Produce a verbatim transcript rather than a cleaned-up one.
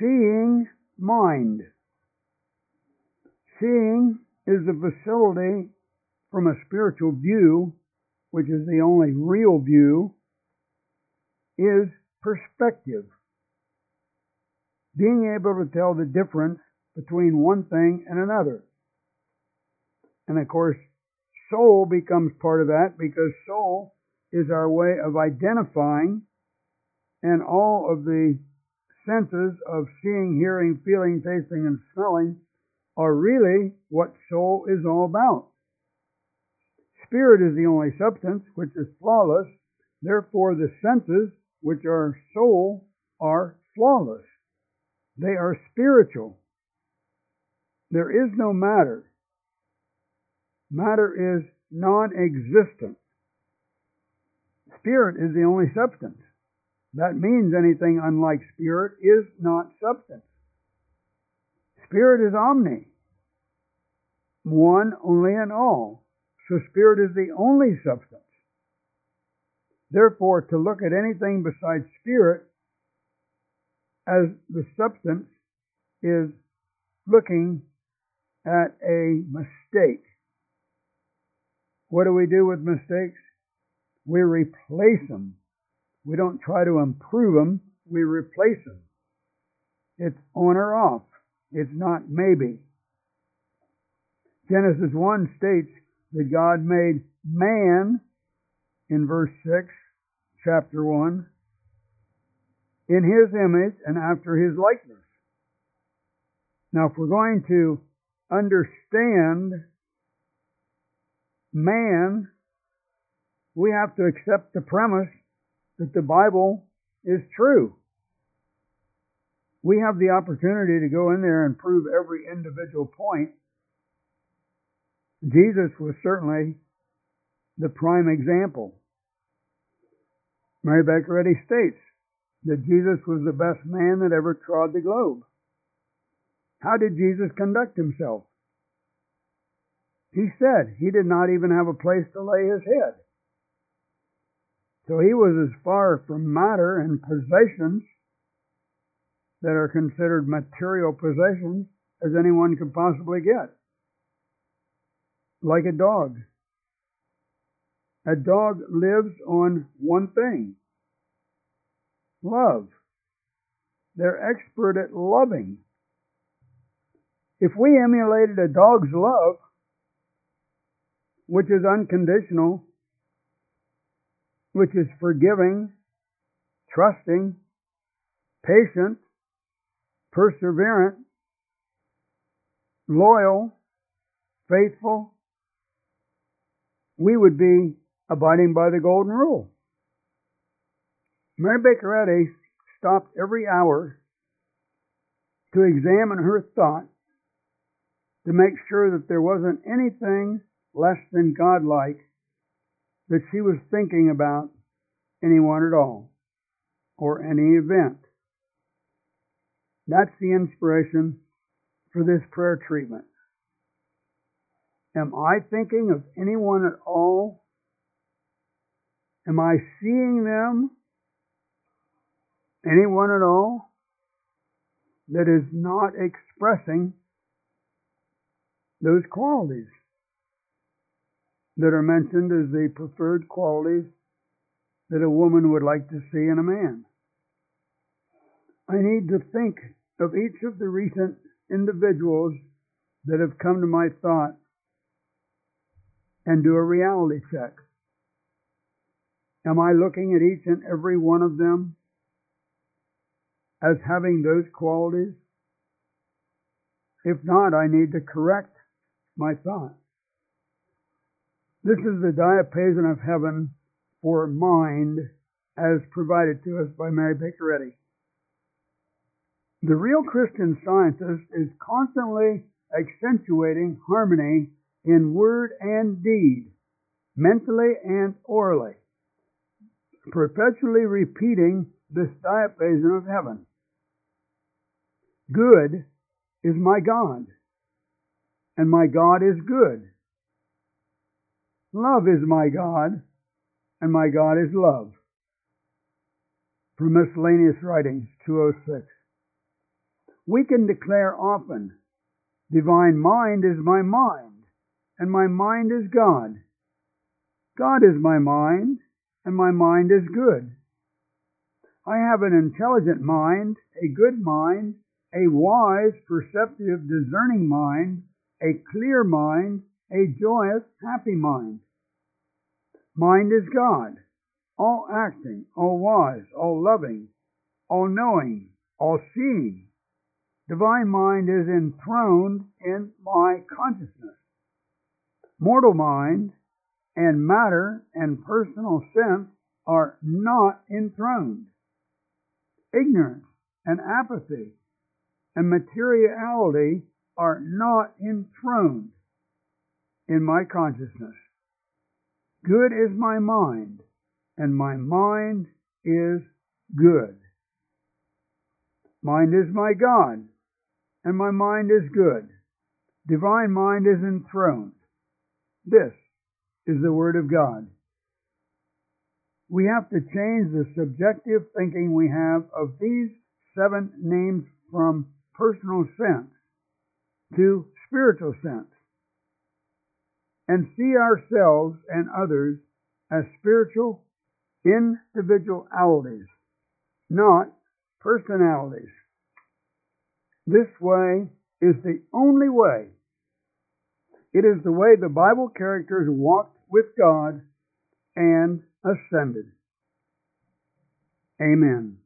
seeing mind. Seeing is the facility from a spiritual view, which is the only real view, is perspective. Being able to tell the difference between one thing and another. And of course, soul becomes part of that, because soul is our way of identifying, and all of the senses of seeing, hearing, feeling, tasting, and smelling are really what soul is all about. Spirit is the only substance which is flawless. Therefore, the senses, which are soul, are flawless. They are spiritual. There is no matter. Matter is non-existent. Spirit is the only substance. That means anything unlike spirit is not substance. Spirit is omni, one only in all. So spirit is the only substance. Therefore, to look at anything besides spirit as the substance is looking at a mistake. What do we do with mistakes? We replace them. We don't try to improve them. We replace them. It's on or off. It's not maybe. Genesis one states that God made man, in verse six, chapter one, in His image and after His likeness. Now, if we're going to understand man, we have to accept the premise that the Bible is true. We have the opportunity to go in there and prove every individual point. Jesus was certainly the prime example. Mary Baker Eddy states that Jesus was the best man that ever trod the globe. How did Jesus conduct himself? He said he did not even have a place to lay his head. So he was as far from matter and possessions that are considered material possessions as anyone could possibly get. Like a dog. A dog lives on one thing: love. They're expert at loving. If we emulated a dog's love, which is unconditional, which is forgiving, trusting, patient, perseverant, loyal, faithful, we would be abiding by the golden rule. Mary Baker Eddy stopped every hour to examine her thought to make sure that there wasn't anything less than godlike that she was thinking about anyone at all or any event. That's the inspiration for this prayer treatment. Am I thinking of anyone at all? Am I seeing them? Anyone at all that is not expressing those qualities that are mentioned as the preferred qualities that a woman would like to see in a man? I need to think of each of the recent individuals that have come to my thought and do a reality check. Am I looking at each and every one of them as having those qualities? If not, I need to correct my thought. This is the diapason of heaven for mind as provided to us by Mary Baker Eddy. The real Christian scientist is constantly accentuating harmony in word and deed, mentally and orally, perpetually repeating this diapason of heaven. Good is my God, and my God is good. Love is my God, and my God is love. From Miscellaneous Writings, two oh six. We can declare often, divine mind is my mind, and my mind is God. God is my mind, and my mind is good. I have an intelligent mind, a good mind, a wise, perceptive, discerning mind, a clear mind, a joyous, happy mind. Mind is God, all acting, all wise, all loving, all knowing, all seeing. Divine mind is enthroned in my consciousness. Mortal mind and matter and personal sense are not enthroned. Ignorance and apathy and materiality are not enthroned in my consciousness. Good is my mind, and my mind is good. Mind is my God, and my mind is good. Divine mind is enthroned. This is the Word of God. We have to change the subjective thinking we have of these seven names from personal sense to spiritual sense, and see ourselves and others as spiritual individualities, not personalities. This way is the only way. It is the way the Bible characters walked with God and ascended. Amen.